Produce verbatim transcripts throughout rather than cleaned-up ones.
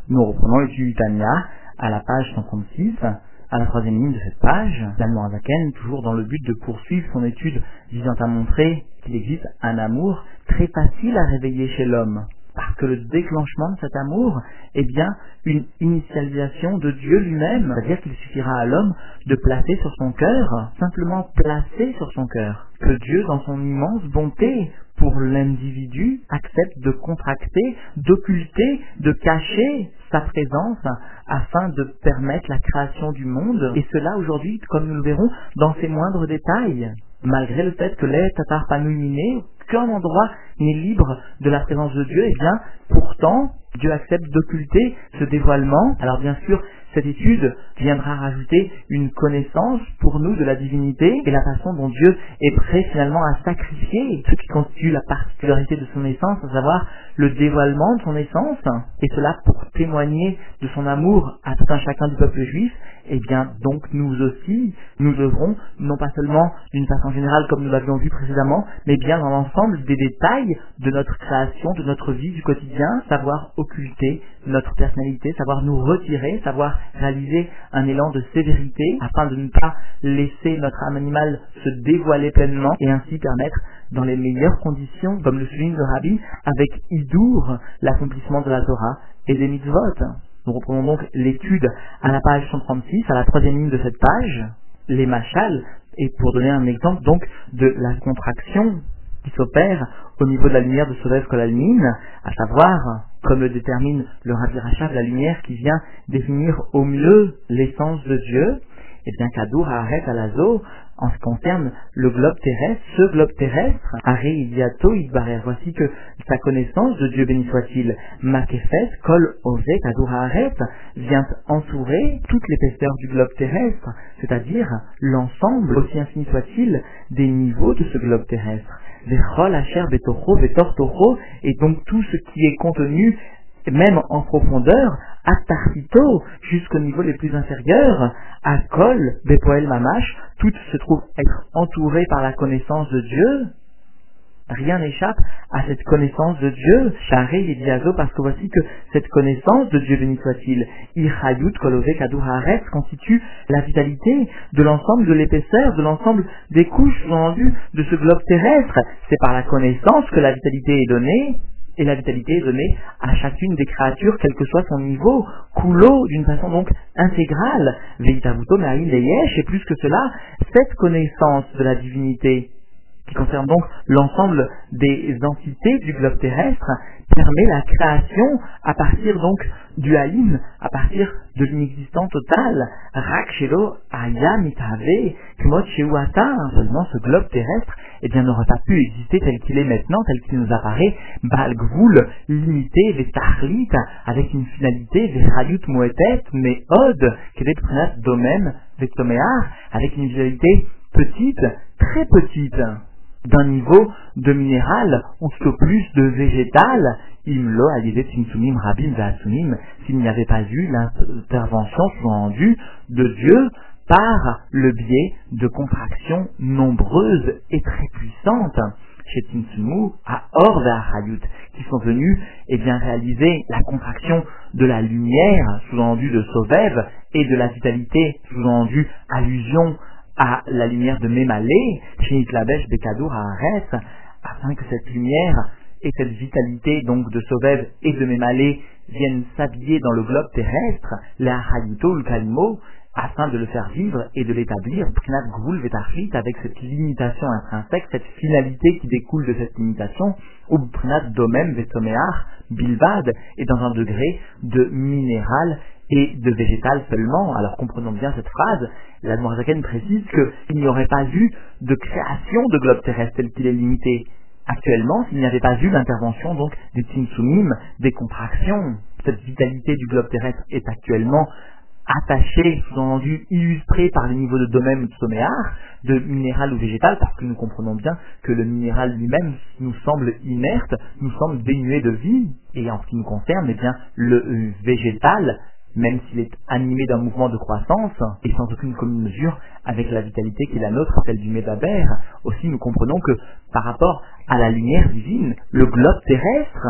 Nous reprenons l'étude du Tanya à la page cent trente-six, à la troisième ligne de cette page. L'Admorazaken, toujours dans le but de poursuivre son étude visant à montrer qu'il existe un amour très facile à réveiller chez l'homme. Parce que le déclenchement de cet amour est bien une initialisation de Dieu lui-même. C'est-à-dire qu'il suffira à l'homme de placer sur son cœur, simplement placer sur son cœur, que Dieu, dans son immense bonté pour l'individu, accepte de contracter, d'occulter, de cacher sa présence afin de permettre la création du monde. Et cela aujourd'hui, comme nous le verrons, dans ses moindres détails. Malgré le fait que l'air tatar panouiminé, qu'un endroit n'est libre de la présence de Dieu, et bien pourtant Dieu accepte d'occulter ce dévoilement. Alors bien sûr, cette étude viendra rajouter une connaissance pour nous de la divinité et la façon dont Dieu est prêt finalement à sacrifier ce qui constitue la particularité de son essence, à savoir le dévoilement de son essence, et cela pour témoigner de son amour à tout un chacun du peuple juif. Et bien donc nous aussi, nous devrons, non pas seulement d'une façon générale comme nous l'avions vu précédemment, mais bien dans l'ensemble des détails de notre création, de notre vie du quotidien, savoir occulter notre personnalité, savoir nous retirer, savoir réaliser un élan de sévérité afin de ne pas laisser notre âme animale se dévoiler pleinement et ainsi permettre dans les meilleures conditions, comme le souligne le Rabbi, avec Hidour, l'accomplissement de la Torah et des mitzvot. Nous reprenons donc l'étude à la page cent trente-six, à la troisième ligne de cette page, les machals, et pour donner un exemple donc de la contraction qui s'opère au niveau de la lumière de Solev Kolalmin, à savoir, comme le détermine le Rabbi Rachav, la lumière qui vient définir au mieux l'essence de Dieu, et bien qu'Adour arrête à l'azo, en ce qui concerne le globe terrestre, ce globe terrestre, Are Idiato Idbarer, voici que sa connaissance de Dieu béni soit-il, Makefet, Kol Ozek, Adour arrête, vient entourer toute l'épaisseur du globe terrestre, c'est-à-dire l'ensemble, aussi infini soit-il, des niveaux de ce globe terrestre. Vechol Asher Betocho, Betor Tocho, et donc tout ce qui est contenu même en profondeur, à Tartito, jusqu'au niveau les plus inférieurs, à Kol, Bepoel Mamash, tout se trouve être entouré par la connaissance de Dieu. Rien n'échappe à cette connaissance de Dieu, Charé et Diazo, parce que voici que cette connaissance de Dieu béni soit-il, Irhayut, Kolove, Kadour Haaretz, constitue la vitalité de l'ensemble de l'épaisseur, de l'ensemble des couches, sous-entendues, de ce globe terrestre. C'est par la connaissance que la vitalité est donnée, et la vitalité est donnée à chacune des créatures, quel que soit son niveau, coulo, d'une façon donc intégrale. Veitavuto, Me'aïn, Leyesh, et plus que cela, cette connaissance de la divinité, qui concerne donc l'ensemble des entités du globe terrestre, permet la création à partir donc du Haïm, à partir de l'inexistant total. Rak Shelo Aya Mitave, Kmot Sheuata, seulement ce globe terrestre, eh bien, n'aurait pas pu exister tel qu'il est maintenant, tel qu'il nous apparaît, Baal Gvoul, limité, les Tahlit, avec une finalité, les Hayut Moetet, mais Od, qui est Prenat Domem, les Toméar, avec une visualité petite, très petite, d'un niveau de minéral, ou tout au plus de végétal, imlo alidé Tzimtzumim Rabim Ve'atsunim, s'il n'y avait pas eu l'intervention sous-endue de Dieu par le biais de contractions nombreuses et très puissantes chez Tzimtzumu à Or Ve'achayut, qui sont venus eh bien, réaliser la contraction de la lumière, sous-endue de Sovev, et de la vitalité, sous-endue allusion à la lumière de Mémalé, chez Nitlabesh Bekadour Haaretz, afin que cette lumière et cette vitalité donc de Sovev et de Mémalé viennent s'habiller dans le globe terrestre, la Hayuto, le Kalimo, afin de le faire vivre et de l'établir, Prinat Gvoul Vetachlit, avec cette limitation intrinsèque, cette finalité qui découle de cette limitation, ou Prinat Domem Vetomear, Bilbad, et dans un degré de minéral et de végétal seulement. Alors comprenons bien cette phrase, l'Admorazaken précise qu'il n'y aurait pas eu de création de globe terrestre tel qu'il est limité. Actuellement, s'il n'y avait pas eu l'intervention donc des Tzimtzumim, des contractions, cette vitalité du globe terrestre est actuellement attachée, sous-entendu, illustrée par les niveaux de domaine ou de soméar, de minéral ou végétal, parce que nous comprenons bien que le minéral lui-même nous semble inerte, nous semble dénué de vie, et en ce qui nous concerne, eh bien, le euh, végétal, même s'il est animé d'un mouvement de croissance, et sans aucune commune mesure avec la vitalité qui est la nôtre, celle du Médaber, aussi nous comprenons que par rapport à la lumière divine, le globe terrestre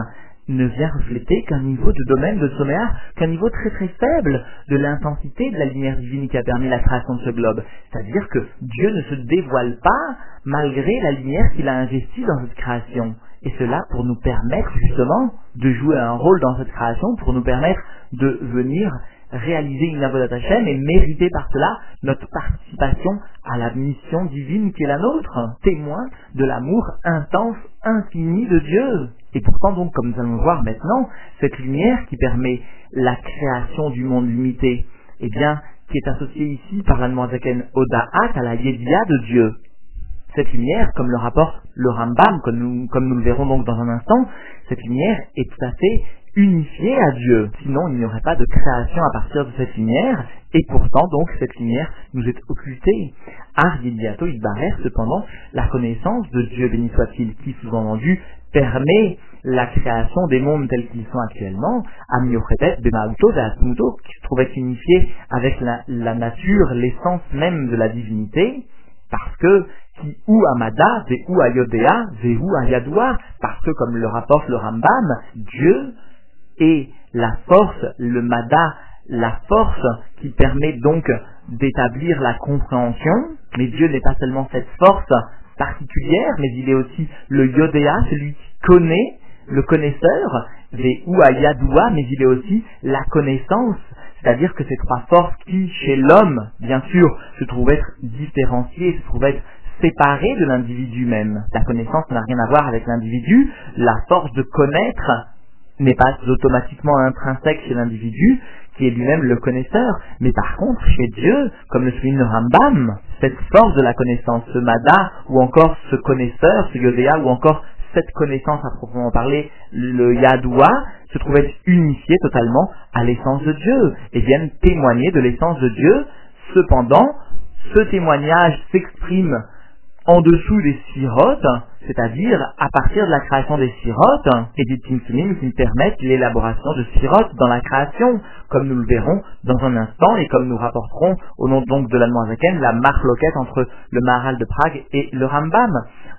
ne vient refléter qu'un niveau de domaine de sommaire, qu'un niveau très très faible de l'intensité de la lumière divine qui a permis la création de ce globe. C'est-à-dire que Dieu ne se dévoile pas malgré la lumière qu'il a investie dans cette création. Et cela pour nous permettre justement de jouer un rôle dans cette création, pour nous permettre de venir réaliser une avodat Hashem et mériter par cela notre participation à la mission divine qui est la nôtre, témoin de l'amour intense, infini de Dieu. Et pourtant donc, comme nous allons le voir maintenant, cette lumière qui permet la création du monde limité, eh bien, qui est associée ici par la Noazaken au Da'at, à la Yedia de Dieu. Cette lumière, comme le rapporte le Rambam, comme nous, comme nous le verrons donc dans un instant, cette lumière est tout à fait unifiée à Dieu. Sinon, il n'y aurait pas de création à partir de cette lumière, et pourtant donc cette lumière nous est occultée. Ar Yediato Yitbarer, cependant, la connaissance de Dieu, béni soit-il, qui sous-entendu permet la création des mondes tels qu'ils sont actuellement, Amiochetet, Bemauto, Veasmuto, qui se trouvait unifié avec la, la nature, l'essence même de la divinité, parce que qui ou Amada, ve ou Ayodea, ve ou Ayadoua, parce que comme le rapporte le Rambam, Dieu est la force, le Mada, la force qui permet donc d'établir la compréhension, mais Dieu n'est pas seulement cette force particulière, mais il est aussi le Yodea, celui qui connaît, le connaisseur, ve ou Ayadoua, mais il est aussi la connaissance. C'est-à-dire que ces trois forces qui, chez l'homme, bien sûr, se trouvent être différenciées, se trouvent être séparées de l'individu même. La connaissance n'a rien à voir avec l'individu. La force de connaître n'est pas automatiquement intrinsèque chez l'individu, qui est lui-même le connaisseur. Mais par contre, chez Dieu, comme le souligne le Rambam, cette force de la connaissance, ce Mada, ou encore ce connaisseur, ce Yodéa, ou encore cette connaissance à proprement parler, le Yadoua, se trouve être unifié totalement à l'essence de Dieu et viennent témoigner de l'essence de Dieu. Cependant, ce témoignage s'exprime en dessous des sirotes, c'est-à-dire à partir de la création des sirotes et des timsunim qui permettent l'élaboration de sirotes dans la création, comme nous le verrons dans un instant et comme nous rapporterons au nom donc de la Noazaken la marloquette entre le Maharal de Prague et le Rambam.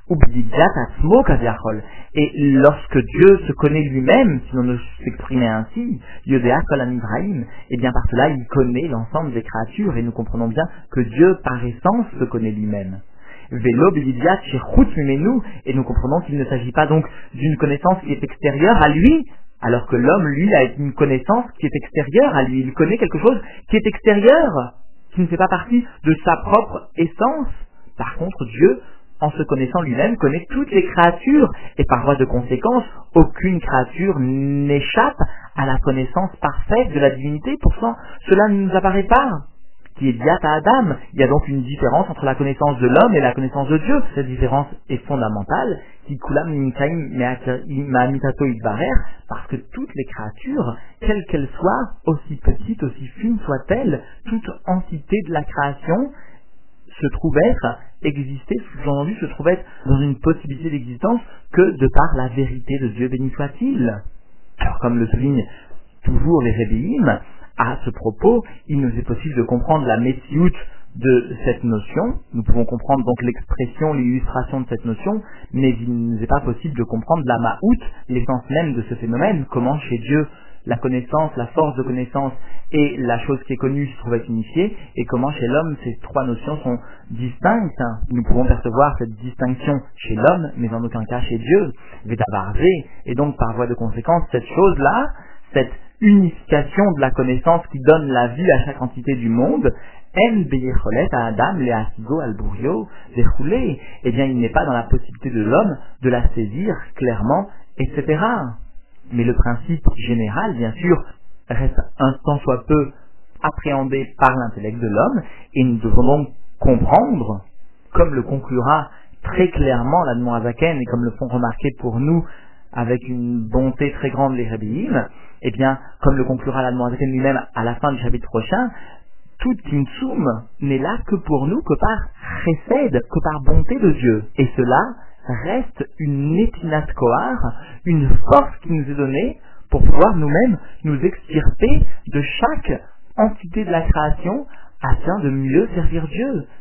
Et lorsque Dieu se connaît lui-même, si l'on ne s'exprimait ainsi, Yodéa Kol HaNivraim, et bien par cela il connaît l'ensemble des créatures et nous comprenons bien que Dieu par essence se connaît lui-même. Vélo Bilidiat Shirchut Mimenu, et nous comprenons qu'il ne s'agit pas donc d'une connaissance qui est extérieure à lui, alors que l'homme, lui, a une connaissance qui est extérieure à lui. Il connaît quelque chose qui est extérieur, qui ne fait pas partie de sa propre essence. Par contre, Dieu, en se connaissant lui-même, connaît toutes les créatures, et par voie de conséquence, aucune créature n'échappe à la connaissance parfaite de la divinité. Pourtant, cela ne nous apparaît pas. Qui est diat à Adam. Il y a donc une différence entre la connaissance de l'homme et la connaissance de Dieu. Cette différence est fondamentale, qui kulam nimtaim ma'amitato idbarer, parce que toutes les créatures, quelles qu'elles soient, aussi petites, aussi fines soient-elles, toute entité de la création se trouve être, exister, sous-entendu, se trouve être dans une possibilité d'existence que de par la vérité de Dieu, béni soit-il. Alors comme le souligne toujours les Rébéim, à ce propos, il nous est possible de comprendre la métioute de cette notion. Nous pouvons comprendre donc l'expression, l'illustration de cette notion, mais il ne nous est pas possible de comprendre la ma'out, l'essence même de ce phénomène, comment chez Dieu la connaissance, la force de connaissance et la chose qui est connue se trouvent être unifiées, et comment chez l'homme ces trois notions sont distinctes. Nous pouvons percevoir cette distinction chez l'homme, mais en aucun cas chez Dieu, Védavarvé, et donc par voie de conséquence, cette chose-là, cette unification de la connaissance qui donne la vie à chaque entité du monde, En Beyecholet à Adam, Leasigo Alburio, Verhoulé, eh bien il n'est pas dans la possibilité de l'homme de la saisir clairement, et cetera. Mais le principe général, bien sûr, reste un tant soit peu appréhendé par l'intellect de l'homme, et nous devons donc comprendre, comme le conclura très clairement la Noazaken, et comme le font remarquer pour nous avec une bonté très grande les Rébéim, eh bien, comme le conclura la Noazaken lui-même à la fin du chapitre prochain, tout Timtsum n'est là que pour nous, que par chesed, que par bonté de Dieu. Et cela reste une netinat kohar, une force qui nous est donnée pour pouvoir nous-mêmes nous extirper de chaque entité de la création afin de mieux servir Dieu.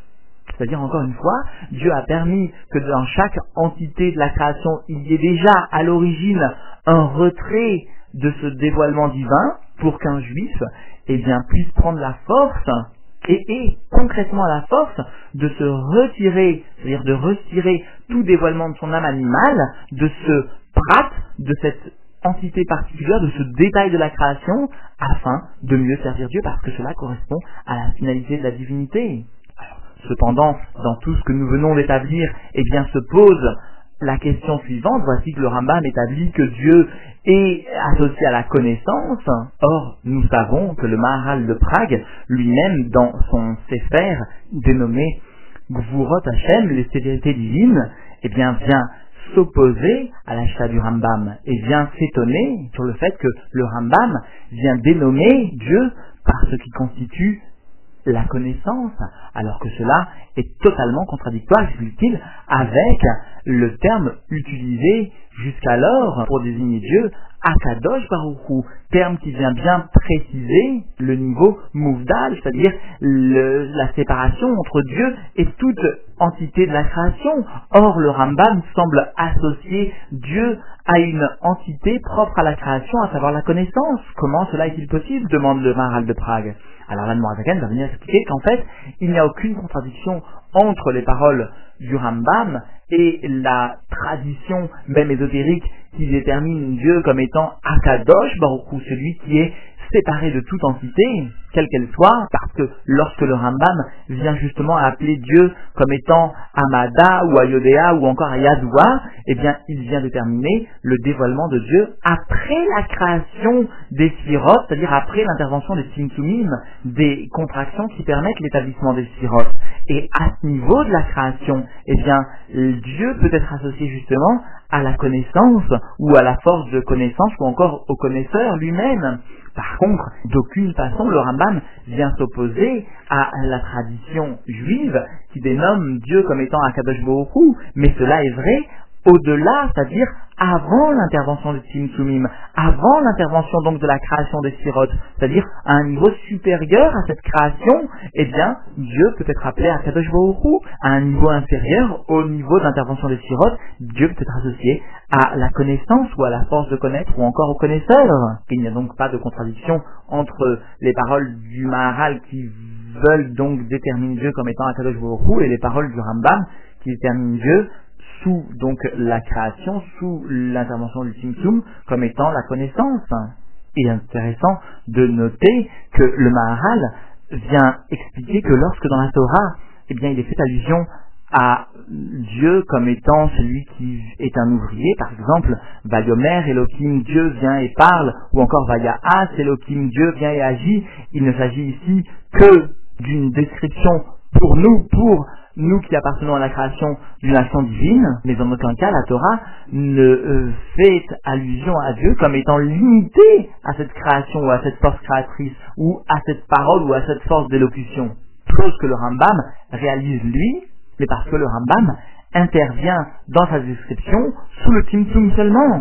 C'est-à-dire, encore une fois, Dieu a permis que dans chaque entité de la création, il y ait déjà à l'origine un retrait de ce dévoilement divin pour qu'un juif eh bien, puisse prendre la force et ait concrètement la force de se retirer, c'est-à-dire de retirer tout dévoilement de son âme animale, de ce prat, de cette entité particulière, de ce détail de la création, afin de mieux servir Dieu, parce que cela correspond à la finalité de la divinité. Alors, cependant, dans tout ce que nous venons d'établir, eh bien, se pose la question suivante. Voici que le Rambam établit que Dieu est associé à la connaissance. Or, nous savons que le Maharal de Prague, lui-même, dans son Sefer, dénommé Gvurot Hashem, les sévérités divines, eh bien, vient s'opposer à l'achat du Rambam et vient s'étonner sur le fait que le Rambam vient dénommer Dieu par ce qui constitue la connaissance, alors que cela est totalement contradictoire, explique-t-il, avec le terme utilisé jusqu'alors pour désigner Dieu, Akadosh Baruch Hu, terme qui vient bien préciser le niveau mouvdal, c'est-à-dire le, la séparation entre Dieu et toute entité de la création. Or, le Rambam semble associer Dieu à une entité propre à la création, à savoir la connaissance. Comment cela est-il possible, demande le Maharal de Prague. Alors l'Admorazaken va venir expliquer qu'en fait, il n'y a aucune contradiction entre les paroles du Rambam et la tradition même ésotérique qui détermine Dieu comme étant Akadosh Baruch Hu, celui qui est séparé de toute entité, quelle qu'elle soit, parce que lorsque le Rambam vient justement appeler Dieu comme étant Amada ou Ayodéa ou encore Ayadoua, eh bien il vient déterminer le dévoilement de Dieu après la création des sphirotes, c'est-à-dire après l'intervention des Tzimtzumim, des contractions qui permettent l'établissement des sphirotes. Et à ce niveau de la création, eh bien Dieu peut être associé justement à la connaissance ou à la force de connaissance ou encore au connaisseur lui-même. Par contre, d'aucune façon, le Rambam vient s'opposer à la tradition juive qui dénomme Dieu comme étant Akadosh Baruch Hu, mais cela est vrai au-delà, c'est-à-dire avant l'intervention des Tzimtzumim, avant l'intervention donc de la création des Sphirot, c'est-à-dire à un niveau supérieur à cette création, eh bien, Dieu peut être appelé Akadosh Baruch Hu. À un niveau inférieur, au niveau d'intervention des Sphirot, Dieu peut être associé à la connaissance ou à la force de connaître ou encore au connaisseur. Il n'y a donc pas de contradiction entre les paroles du Maharal qui veulent donc déterminer Dieu comme étant Akadosh Baruch Hu et les paroles du Rambam qui déterminent Dieu sous donc la création, sous l'intervention du Tzimtzum, comme étant la connaissance. Il est intéressant de noter que le Maharal vient expliquer que lorsque dans la Torah, eh bien, il est fait allusion à Dieu comme étant celui qui est un ouvrier, par exemple, Vayomer, Elohim, Dieu vient et parle, ou encore Vayahas, Elohim, Dieu vient et agit. Il ne s'agit ici que d'une description pour nous, pour nous qui appartenons à la création d'une action divine, mais en aucun cas la Torah ne euh, fait allusion à Dieu comme étant limité à cette création ou à cette force créatrice ou à cette parole ou à cette force d'élocution. Chose que le Rambam réalise lui, mais parce que le Rambam intervient dans sa description sous le Tzimtzum seulement.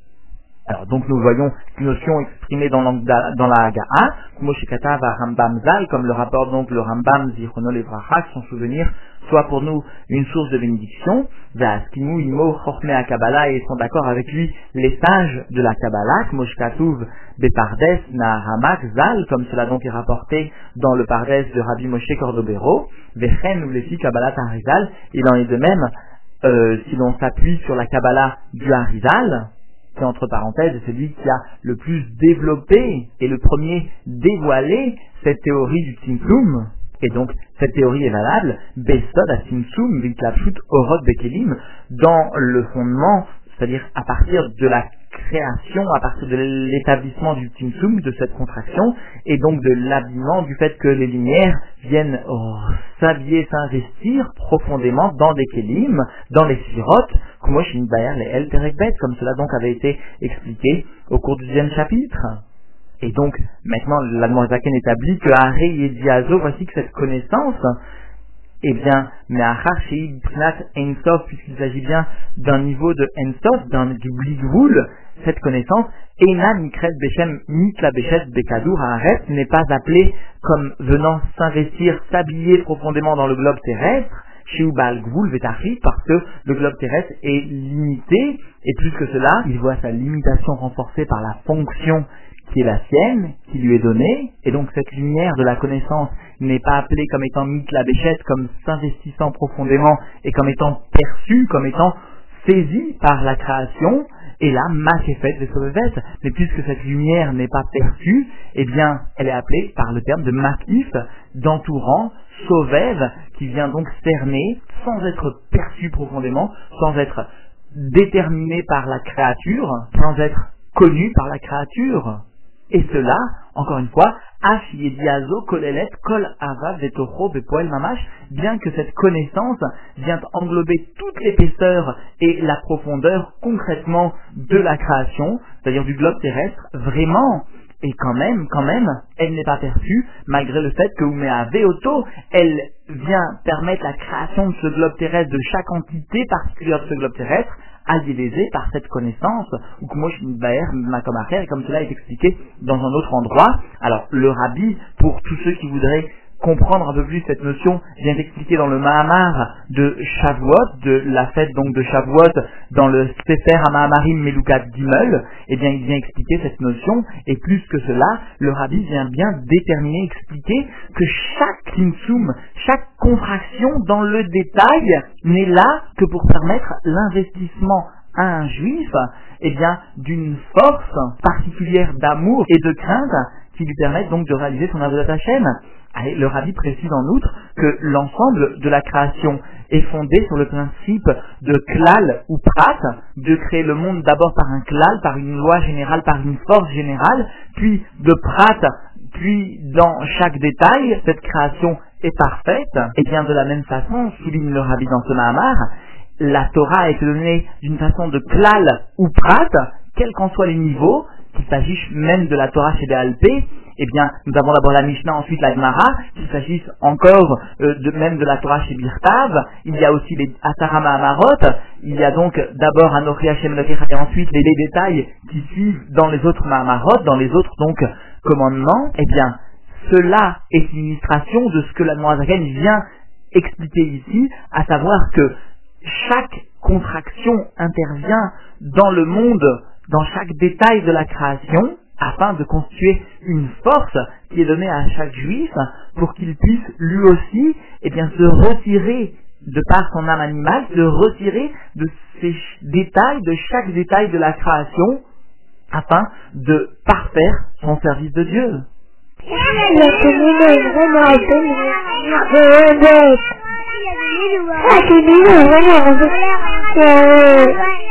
Alors donc nous voyons une notion exprimée dans, dans la Hagaha, Moshikata va Rambam Zal, comme le rapporte donc le Rambam Zichrono Levracha, que son souvenir soit pour nous une source de bénédiction, Vaskimu Imo Chorme à Kabbalah, et sont d'accord avec lui les sages de la Kabbalah, Moshkatuv Bepardes Nahamak Zal, comme cela donc est rapporté dans le Pardes de Rabbi Moshe Cordobero, Vechen ou les filles Kabbalah Harizal. Il en est de même euh, si l'on s'appuie sur la Kabbalah du Harizal, qui entre parenthèses est celui qui a le plus développé et le premier dévoilé cette théorie du Tzimtzum. Et donc cette théorie est valable, Besod à Tzimtzum, Vitlapshut Orot Bekelim, dans le fondement, c'est-à-dire à partir de la création, à partir de l'établissement du Tzimtzum, de cette contraction, et donc de l'habillement du fait que les lumières viennent s'habiller, s'investir profondément dans des kélim, dans les sphirotes, comme cela donc avait été expliqué au cours du deuxième chapitre. Et donc, maintenant, l'Admorazaken établit que Haré et Diazo, voici que cette connaissance Eh bien, Me'achar Shei B'chinat Ein Sof, puisqu'il s'agit bien d'un niveau de Ein Sof, d'un du Bligvoul, cette connaissance, Eina Nikret Beshem Mitla Beshet Bekadour Haaretz, n'est pas appelée comme venant s'investir, s'habiller profondément dans le globe terrestre, Sheu Baal Gvul Vetachrit, parce que le globe terrestre est limité, et plus que cela, il voit sa limitation renforcée par la fonction qui est la sienne, qui lui est donnée, et donc cette lumière de la connaissance n'est pas appelée comme étant Mitla Beshet, comme s'investissant profondément, et comme étant perçue, comme étant saisie par la création, et là, Makefet Vesovevet, mais puisque cette lumière n'est pas perçue, eh bien, elle est appelée par le terme de Makif, d'entourant, Sovev, qui vient donc cerner, sans être perçue profondément, sans être déterminée par la créature, sans être connue par la créature. Et cela, encore une fois, H Yediazo Kolelet Kol Ava Vetocho Bepoel Mamash, bien que cette connaissance vient englober toute l'épaisseur et la profondeur concrètement de la création, c'est-à-dire du globe terrestre, vraiment. Et quand même, quand même, elle n'est pas perçue, malgré le fait que Umea Veoto, elle vient permettre la création de ce globe terrestre, de chaque entité particulière de ce globe terrestre, aliénée par cette connaissance, ou comme et comme cela est expliqué dans un autre endroit. Alors, le Rabbi, pour tous ceux qui voudraient comprendre un peu plus cette notion, vient expliquer dans le Mahamar de Shavuot, de la fête donc de Shavuot, dans le Sefer HaMahamarim Melukat Gimel, eh bien il vient expliquer cette notion, et plus que cela, le Rabbi vient bien déterminer, expliquer que chaque Tzimtzum, chaque contraction dans le détail n'est là que pour permettre l'investissement à un juif, eh bien, d'une force particulière d'amour et de crainte qui lui permettent donc de réaliser son avodat Hashem. Le Rabbi précise en outre que l'ensemble de la création est fondé sur le principe de klal ou prat, de créer le monde d'abord par un klal, par une loi générale, par une force générale, puis de prat, puis dans chaque détail, cette création est parfaite. Et bien de la même façon, souligne le Rabbi dans ce Mahamar, la Torah a été donnée d'une façon de klal ou prat, quels qu'en soient les niveaux, qu'il s'agisse même de la Torah chez Béal P, eh bien, nous avons d'abord la Mishnah, ensuite la Gemara, qu'il s'agisse encore euh, de, même de la Torah chez Birtav, il y a aussi les Asara Mahamarot, il y a donc d'abord Anochi Hashem Elokecha et ensuite les, les détails qui suivent dans les autres Mahamarot, dans les autres donc commandements. Eh bien, cela est une illustration de ce que la Noazaken vient expliquer ici, à savoir que chaque contraction intervient dans le monde, dans chaque détail de la création, afin de constituer une force qui est donnée à chaque juif pour qu'il puisse lui aussi eh bien, se retirer de par son âme animale, se retirer de ces détails, de chaque détail de la création, afin de parfaire son service de Dieu. La